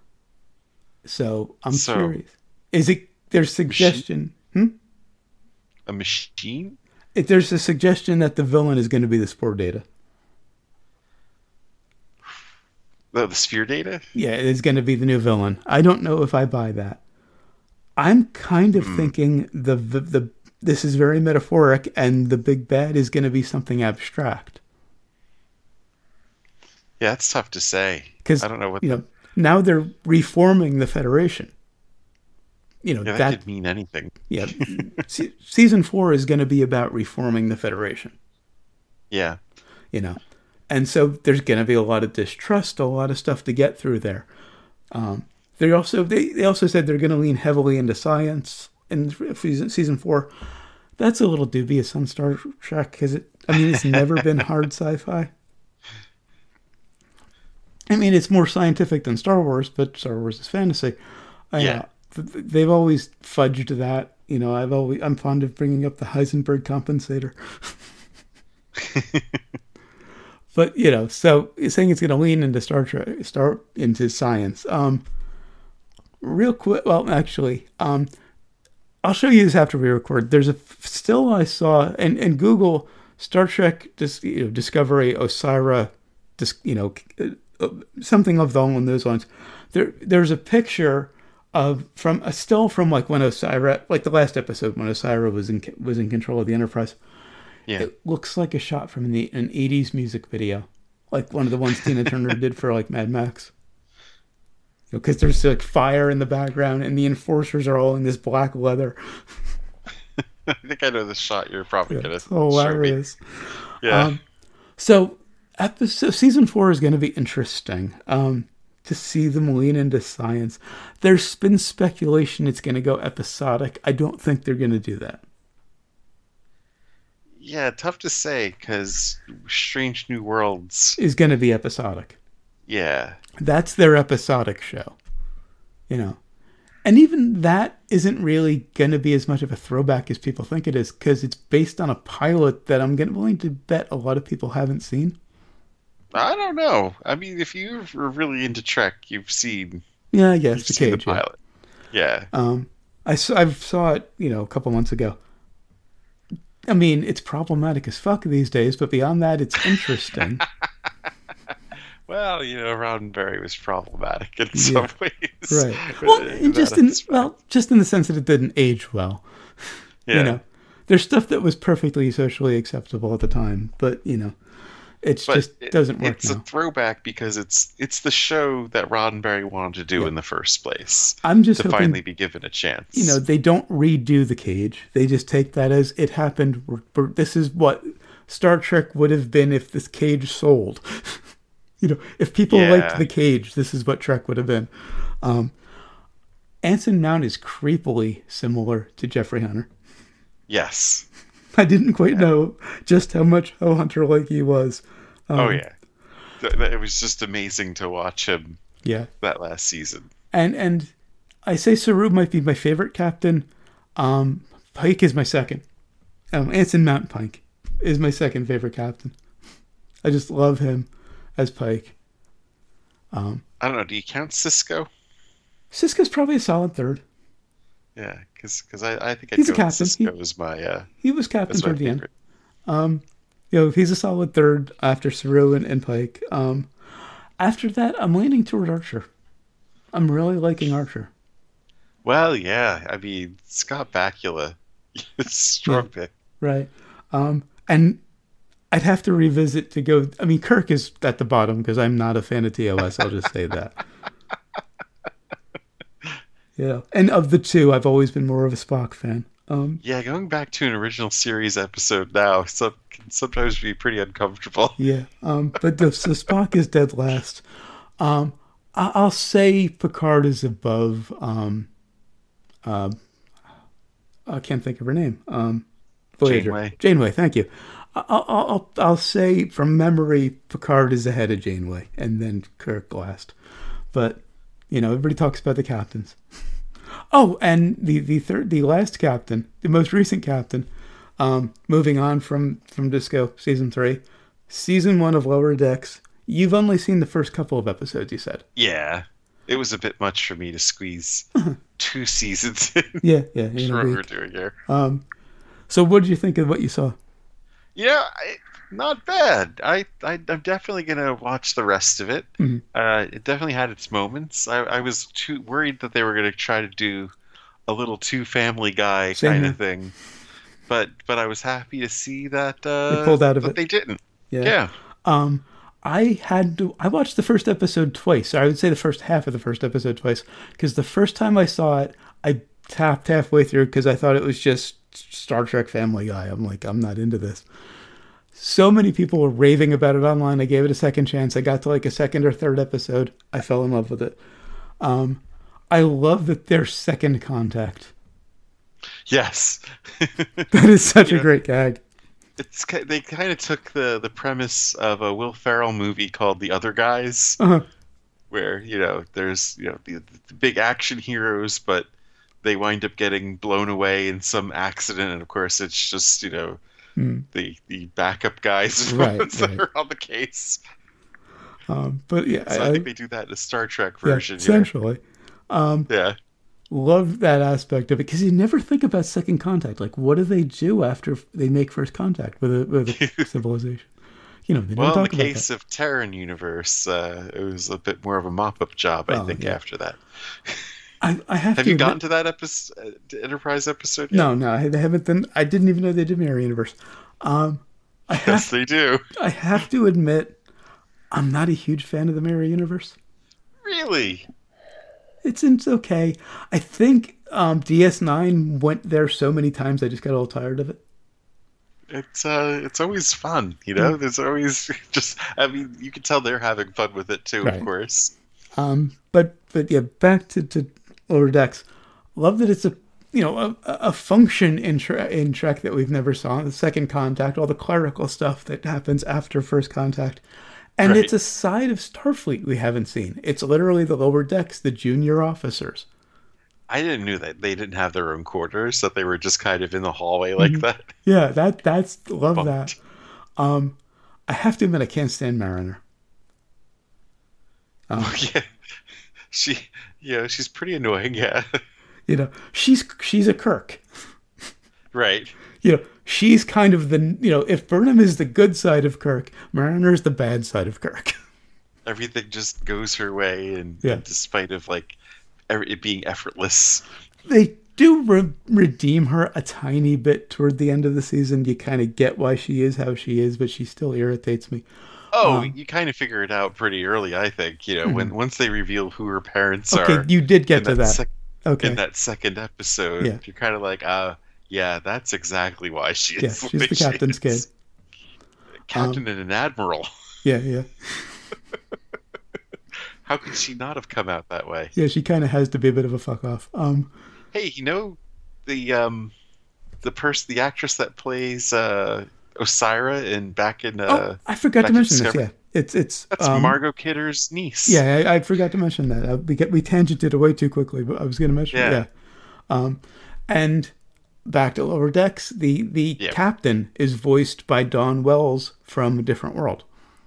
So I'm curious. There's suggestion. A machine? There's a suggestion that the villain is going to be the spore data. The sphere data? Yeah, it is going to be the new villain. I don't know if I buy that. I'm kind of thinking this is very metaphoric, and the big bad is going to be something abstract. Yeah, it's tough to say. Because I don't know what now they're reforming the Federation. That could mean anything. Yeah, season 4 is going to be about reforming the Federation. Yeah, and so there's going to be a lot of distrust, a lot of stuff to get through there. They also said they're going to lean heavily into science in season 4. That's a little dubious on Star Trek because it's never been hard sci-fi. I mean, it's more scientific than Star Wars, but Star Wars is fantasy. Yeah. They've always fudged that. I'm fond of bringing up the Heisenberg compensator. But, so saying it's going to lean into Star Trek, into science. Real quick, well, actually, I'll show you this after we record. There's a still I saw, and Google Star Trek, Discovery, Osira, something along those lines. There's a picture from a still from like when Osira, like the last episode when Osira was in control of the Enterprise. Yeah. It looks like a shot from an 80s music video, like one of the ones Tina Turner did for like Mad Max. Because there's like fire in the background and the enforcers are all in this black leather. I think I know the shot you're probably going to hilarious. Yeah. So season 4 is going to be interesting to see them lean into science. There's been speculation it's going to go episodic. I don't think they're going to do that. Yeah, tough to say because Strange New Worlds is going to be episodic. Yeah. That's their episodic show. And even that isn't really going to be as much of a throwback as people think it is because it's based on a pilot that I'm willing to bet a lot of people haven't seen. I don't know. I mean, if you were really into Trek, you've seen... Yeah, yes, the Cage, the pilot. Yeah. I saw it, a couple months ago. I mean, it's problematic as fuck these days, but beyond that, it's interesting. Well, Roddenberry was problematic in some ways. Right. Well, just in the sense that it didn't age well. Yeah. There's stuff that was perfectly socially acceptable at the time, but it doesn't work it's now. A throwback because it's the show that Roddenberry wanted to do in the first place. I'm just hoping, finally be given a chance. They don't redo the Cage. They just take that as it happened. This is what Star Trek would have been if this Cage sold. If people liked the Cage, this is what Trek would have been. Anson Mount is creepily similar to Jeffrey Hunter. Yes. I didn't quite know just how much Hunter-like he was. It was just amazing to watch him. Yeah. That last season. And I say Saru might be my favorite captain. Pike is my second. Anson Mount Pike is my second favorite captain. I just love him as Pike. I don't know. Do you count Cisco? Sisko's probably a solid third. Yeah, because I think I'd He's a go with captain. Cisco as my He was captain that's my toward the end. favorite. He's a solid third after Saru and Pike. After that, I'm leaning toward Archer. I'm really liking Archer. Well, yeah. I mean, Scott Bakula, strong pick. Right. And I'd have to revisit to go. I mean, Kirk is at the bottom because I'm not a fan of TOS. I'll just say that. Yeah. And of the two, I've always been more of a Spock fan. Yeah, going back to an original series episode now can sometimes be pretty uncomfortable. Yeah. But the Spock is dead last. I'll say Picard is above. I can't think of her name. Voyager. Janeway. Thank you. I'll say from memory, Picard is ahead of Janeway, and then Kirk last. But everybody talks about the captains. Oh, and the last captain, the most recent captain, moving on from Disco season 3, season 1 of Lower Decks. You've only seen the first couple of episodes, you said. Yeah, it was a bit much for me to squeeze 2 seasons in. Yeah. That's what we're doing here. So what did you think of what you saw? Yeah, not bad. I'm definitely gonna watch the rest of it. Mm-hmm. It definitely had its moments. I was too worried that they were gonna try to do a little too Family Guy kind of thing, but I was happy to see that they pulled out of it. They didn't. Yeah. I watched the first episode twice. Or I would say the first half of the first episode twice, because the first time I saw it, I tapped halfway through because I thought it was just Star Trek Family Guy. I'm like, I'm not into this. So many people were raving about it online. I gave it a second chance. I got to like a second or third episode. I fell in love with it. I love that they're second contact. Yes. That is such a great gag. They kind of took the premise of a Will Ferrell movie called The Other Guys, where there's the big action heroes, but they wind up getting blown away in some accident, and of course it's just the backup guys that are on the case. But yeah, so I think they do that in a Star Trek version. Yeah, essentially. Yeah. Love that aspect of it because you never think about second contact. Like, what do they do after they make first contact with a civilization? They don't talk about that. In the case of Terran Universe, it was a bit more of a mop-up job, I think, after that. I have you gotten to that Enterprise episode yet? No, I haven't. I didn't even know they did Mirror Universe. Yes, they do. I have to admit, I'm not a huge fan of the Mirror Universe. Really? It's okay. I think DS9 went there so many times I just got all tired of it. It's always fun, There's always you can tell they're having fun with it too, of course. But yeah, back to Lower Decks. Love that it's a function in Trek that we've never saw. The second contact, all the clerical stuff that happens after first contact. And it's a side of Starfleet we haven't seen. It's literally the Lower Decks, the junior officers. I didn't know that they didn't have their own quarters, that they were just kind of in the hallway like that. Yeah, that's love that. I have to admit I can't stand Mariner. Yeah. She's pretty annoying, yeah. She's a Kirk. Right. She's kind of if Burnham is the good side of Kirk, Mariner's the bad side of Kirk. Everything just goes her way, and despite of it being effortless. They do redeem her a tiny bit toward the end of the season. You kind of get why she is how she is, but she still irritates me. Oh, you kind of figure it out pretty early, I think. Once they reveal who her parents are. Okay, you did get to that. In that second episode, you're kind of like, yeah, that's exactly why she is. Yeah, she's the captain's kid. Captain and an admiral. Yeah. How could she not have come out that way? Yeah, she kind of has to be a bit of a fuck off. Hey, the actress that plays Osira back in I forgot to mention this. Yeah, it's that's Margot Kidder's niece. Yeah, I forgot to mention that. We tangented away too quickly, but I was going to mention it. Yeah. And back to Lower Decks, the captain is voiced by Dawn Wells from A Different World.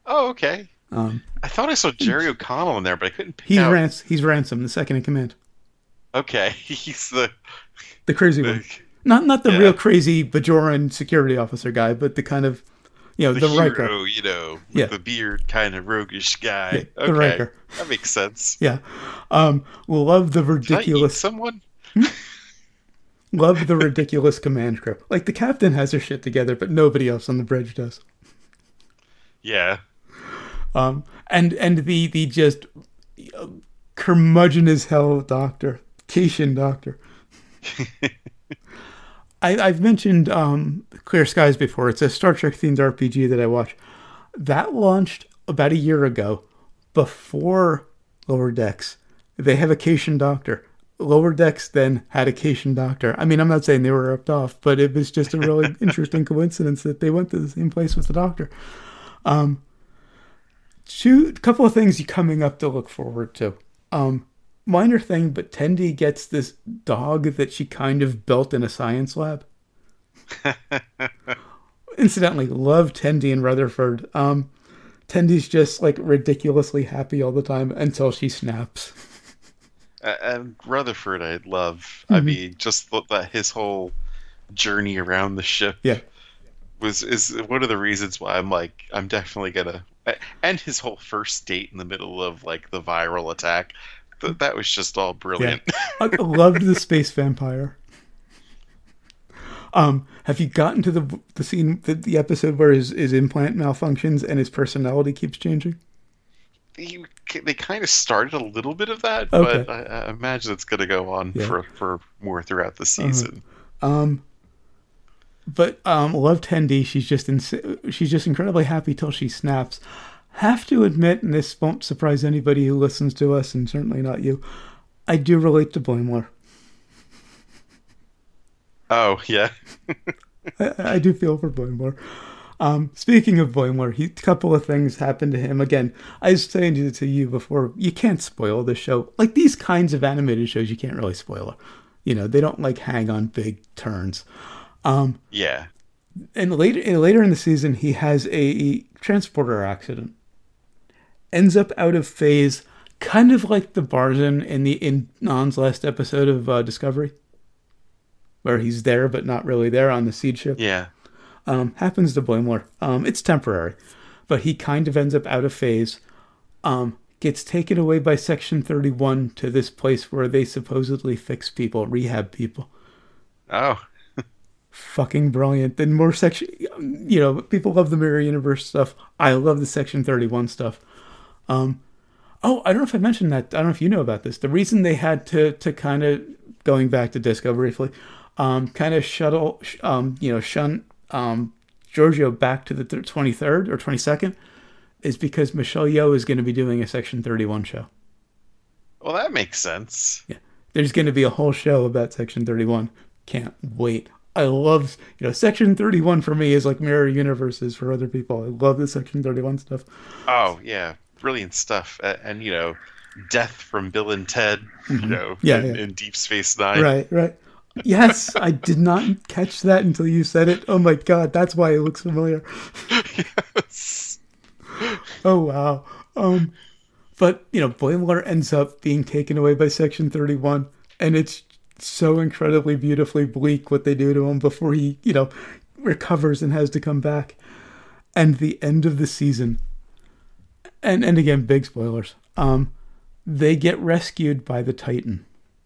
Oh, okay. Um, I thought I saw Jerry O'Connell in there, but I couldn't pick he's out. He's Ransom, the second in command, Okay, he's the crazy the one. Not the real yeah crazy Bajoran security officer guy, but the kind of the the Riker. hero, Yeah, with the beard, kind of roguish yeah, guy. the Okay, Riker. that makes sense. Yeah, love the Did I eat ridiculous. someone? Love the ridiculous command crew. Like the captain has her shit together, but nobody else on the bridge does. Yeah. And the just curmudgeon as hell doctor, Cation doctor. I've mentioned Clear Skies before. It's a Star Trek themed RPG that I watch. That launched about a year ago, before Lower Decks. They have a Cation doctor. Lower Decks then had a Cation doctor. I mean, I'm not saying they were ripped off, but it was just a really interesting coincidence that they went to the same place with the doctor. Couple of things coming up to look forward to. Minor thing, but Tendi gets this dog that she kind of built in a science lab. Incidentally, love Tendi in Rutherford. Tendi's just like ridiculously happy all the time until she snaps. And Rutherford, I love. I mean, just that his whole journey around the ship Yeah. is one of the reasons why I'm definitely gonna. And his whole first date in the middle of like the viral attack, that was just all brilliant. Yeah. I loved the space vampire. Have you gotten to the scene, the episode where his implant malfunctions and his personality keeps changing? They kind of started a little bit of that, Okay. but I imagine it's going to go on Yeah. for more throughout the season. But love Tendi. She's just incredibly happy till she snaps. Have to admit, and this won't surprise anybody who listens to us, and certainly not you, I do relate to Boimler. Oh, yeah. I do feel for Boimler. Speaking of Boimler, a couple of things happened to him. Again, I was saying to you before, you can't spoil the show. Like these kinds of animated shows, you can't really spoil. They don't like hang on big turns. Yeah. And later in the season, he has a transporter accident. Ends up out of phase, kind of like the Barzan in Non's last episode of Discovery, where he's there but not really there on the seed ship. Yeah. Happens to Boimler. It's temporary, but he kind of ends up out of phase. Gets taken away by Section 31 to this place where they supposedly fix people, rehab people. Oh. Fucking brilliant. Then more section, people love the Mirror Universe stuff. I love the Section 31 stuff. I don't know if I mentioned that. I don't know if you know about this. The reason they had to kind of, going back to Disco briefly, kind of shun Giorgio back to the 23rd or 22nd is because Michelle Yeoh is going to be doing a Section 31 show. Well, that makes sense. Yeah. There's going to be a whole show about Section 31. Can't wait. I love, Section 31 for me is like Mirror Universes for other people. I love the Section 31 stuff. Oh, yeah. Brilliant stuff. And Death from Bill and Ted, in Deep Space Nine. Right. Yes, I did not catch that until you said it. Oh my God, that's why it looks familiar. Yes. Oh, wow. But, Boimler ends up being taken away by Section 31, and it's so incredibly beautifully bleak what they do to him before he, recovers and has to come back. And the end of the season, and again, big spoilers, they get rescued by the Titan.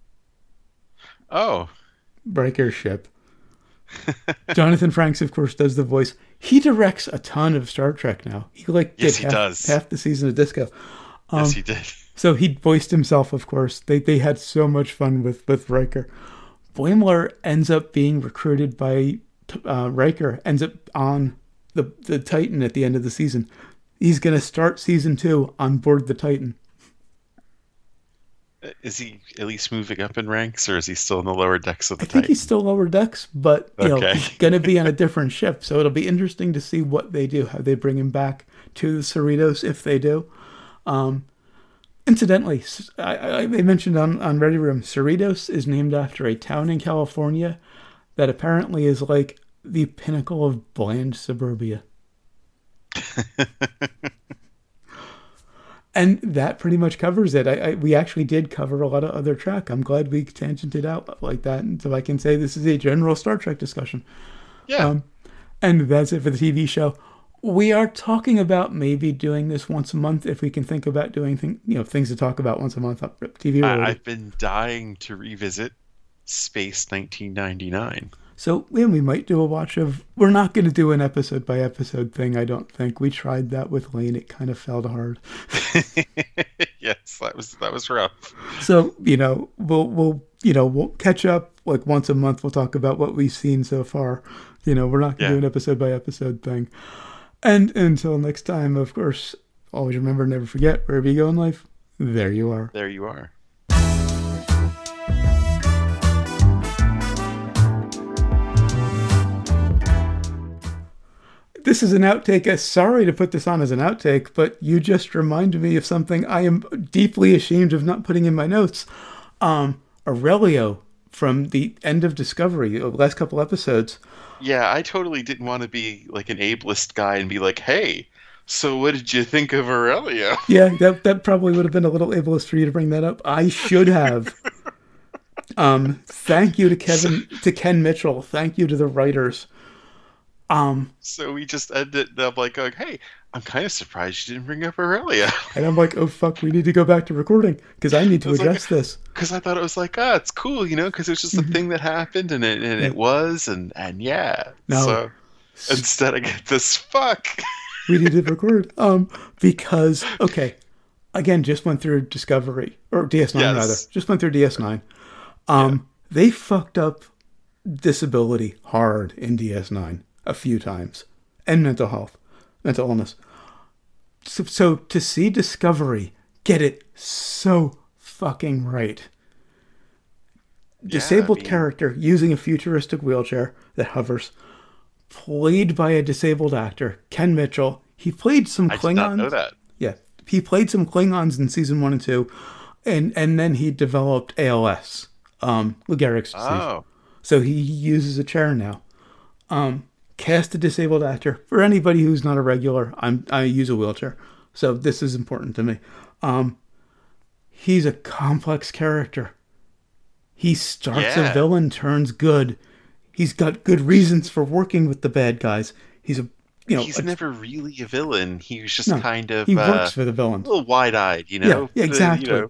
Oh. Riker's ship. Jonathan Frakes, of course, does the voice. He directs a ton of Star Trek now. He does. half the season of Disco. Yes, he did. So he voiced himself, of course. They had so much fun with Riker. Boimler ends up being recruited by Riker, ends up on the Titan at the end of the season. He's going to start season 2 on board the Titan. Is he at least moving up in ranks, or is he still in the lower decks of the Titan? I think Titan? he's still lower decks, but he's going to be on a different ship. So it'll be interesting to see what they do, how they bring him back to the Cerritos, if they do. Incidentally, I mentioned on Ready Room, Cerritos is named after a town in California that apparently is like the pinnacle of bland suburbia. And that pretty much covers it. We actually did cover a lot of other Trek. I'm glad we tangented out like that, and so I can say this is a general Star Trek discussion. Yeah. And that's it for the TV show. We are talking about maybe doing this once a month if we can think about doing things to talk about once a month up TV related. I've been dying to revisit Space 1999. So we might do a watch of. We're not going to do an episode by episode thing. I don't think we tried that with Lane. It kind of fell hard. Yes, that was rough. So we'll catch up like once a month. We'll talk about what we've seen so far. We're not going to do an episode by episode thing. And until next time, of course, always remember, never forget, wherever you go in life, there you are. There you are. This is an outtake. Sorry to put this on as an outtake, but you just reminded me of something I am deeply ashamed of not putting in my notes. Aurelio from the end of Discovery, the last couple episodes. Yeah, I totally didn't want to be like an ableist guy and be like, hey, so what did you think of Aurelio? Yeah, that probably would have been a little ableist for you to bring that up. I should have. Thank you to Ken Mitchell. Thank you to the writers. So we just ended up like going, hey, I'm kind of surprised you didn't bring up Aurelio. And I'm like, oh fuck, we need to go back to recording because I need to address this. Because I thought it was like, it's cool, because it was just a thing that happened it was, and yeah. No. So instead I get this fuck. We need to record. Because, okay, again, just went through Discovery, or DS9 rather. Just went through DS9. They fucked up disability hard in DS9 a few times. And mental illness. So to see Discovery get it so fucking right. Disabled character using a futuristic wheelchair that hovers, played by a disabled actor, Ken Mitchell. He played some Klingons. I did not know that. Yeah, he played some Klingons in season 1 and 2, and then he developed ALS, Lou Gehrig's disease. Oh. So he uses a chair now. Cast a disabled actor. For anybody who's not a regular, I use a wheelchair, so this is important to me. He's a complex character. He starts a villain, turns good. He's got good reasons for working with the bad guys. He's never really a villain. He was just kind of he works for the villain. A little wide-eyed, Yeah, exactly.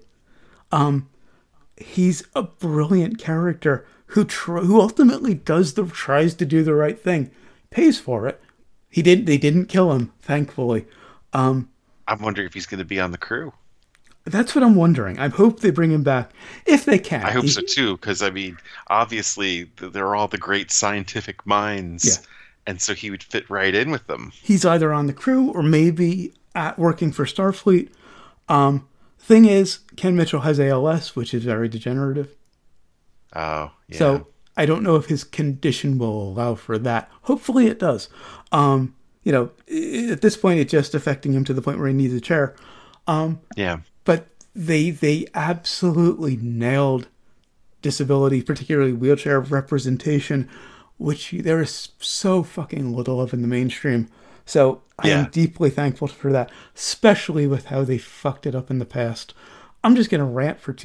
He's a brilliant character who ultimately tries to do the right thing. Pays for it. They didn't kill him, thankfully. I'm wondering if he's going to be on the crew. That's what I'm wondering. I hope they bring him back if they can. I hope so too, because obviously they're all the great scientific minds, and so he would fit right in with them. He's either on the crew or maybe working for Starfleet. Thing is, Ken Mitchell has ALS, which is very degenerative. Oh, yeah. So I don't know if his condition will allow for that. Hopefully it does. At this point, it's just affecting him to the point where he needs a chair. But they absolutely nailed disability, particularly wheelchair representation, which there is so fucking little of in the mainstream. So I am deeply thankful for that, especially with how they fucked it up in the past. I'm just gonna rant for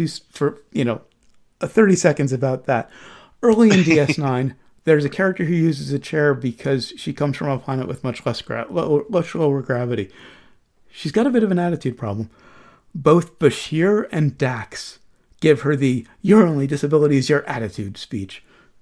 30 seconds about that. Early in DS9, there's a character who uses a chair because she comes from a planet with much lower gravity. She's got a bit of an attitude problem. Both Bashir and Dax give her the "your only disability is your attitude" speech.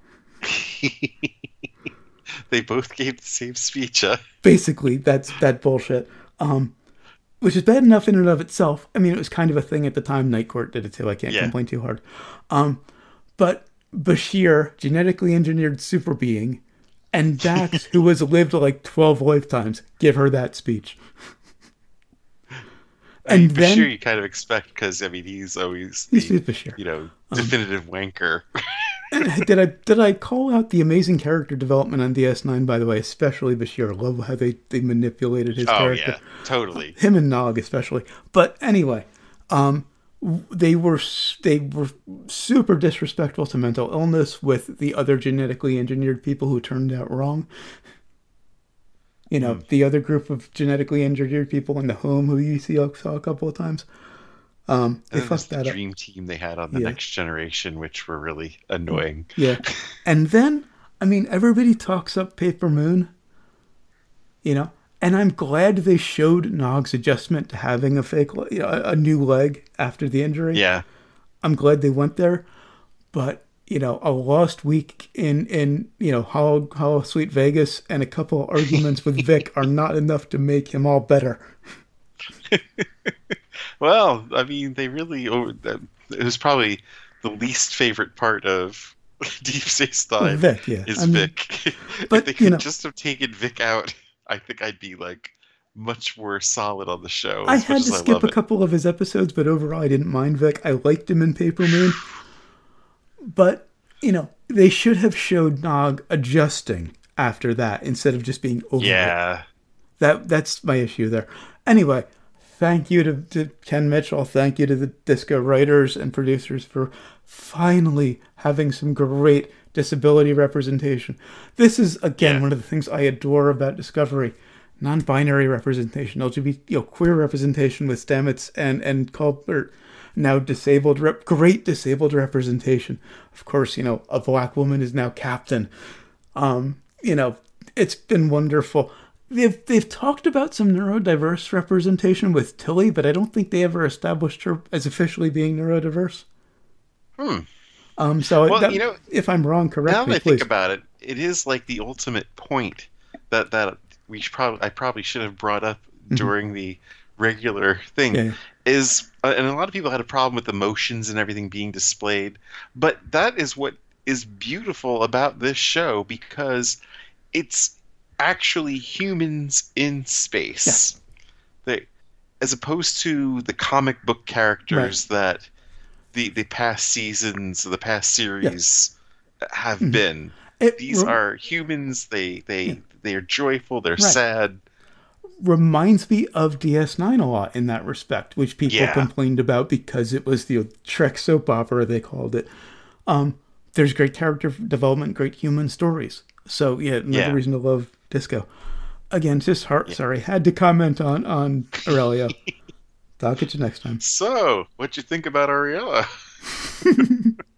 They both gave the same speech, huh? Basically, that's that bullshit. Which is bad enough in and of itself. I mean, it was kind of a thing at the time. Night Court did it too. I can't complain too hard. But Bashir, genetically engineered super being, and Dax, who has lived like 12 lifetimes, give her that speach. And then Bashir you kind of expect, because he's always he's Bashir. Definitive wanker. Did I call out the amazing character development on DS9, by the way, especially Bashir? I love how they manipulated his character. Oh, yeah, totally. Him and Nog especially. But anyway, they were super disrespectful to mental illness with the other genetically engineered people who turned out wrong. You know, the other group of genetically engineered people in the home who you saw a couple of times. They And then there's fucked the that up. dream team they had on the Yeah. Next Generation, which were really annoying. Yeah. And then, I mean, everybody talks up Paper Moon, you know, and I'm glad they showed Nog's adjustment to having a a new leg after the injury. Yeah. I'm glad they went there, but you know, a lost week in you know Hollow Sweet Vegas and a couple of arguments with Vic are not enough to make him all better. Well, I mean, they really it was probably the least favorite part of Deep Space Nine Vic, yeah, is I mean, Vic. but, If they you could know- just have taken Vic out, I think I'd be like much more solid on the show. I as had much to as I skip love a it. couple of his episodes, but overall I didn't mind Vic. I liked him in Paper Moon. But, you know, they should have showed Nog adjusting after that instead of just being over it. Yeah. That's my issue there. Anyway, thank you to Ken Mitchell. Thank you to the Disco writers and producers for finally having some great disability representation. This is, again, Yeah. one of the things I adore about Discovery. Non-binary representation, LGBT, queer representation with Stamets and Culbert, now disabled, great disabled representation. Of course, a black woman is now captain. It's been wonderful. They've talked about some neurodiverse representation with Tilly, but I don't think they ever established her as officially being neurodiverse. So Well, if I'm wrong, correct Now me, that I please. think about it, it is like the ultimate point that I probably should have brought up during the regular thing Yeah. is, and a lot of people had a problem with emotions and everything being displayed, but that is what is beautiful about this show because it's actually humans in space. Yes. They, as opposed to the comic book characters that the past seasons, the past series have been. These are humans. They are joyful. They're sad. Reminds me of DS9 a lot in that respect, which people Yeah. complained about because it was the Trek soap opera, they called it. There's great character development, great human stories. So, another reason to love Disco. Again, just sorry, had to comment on Aurelio. I'll get you next time. So, what'd you think about Ariella?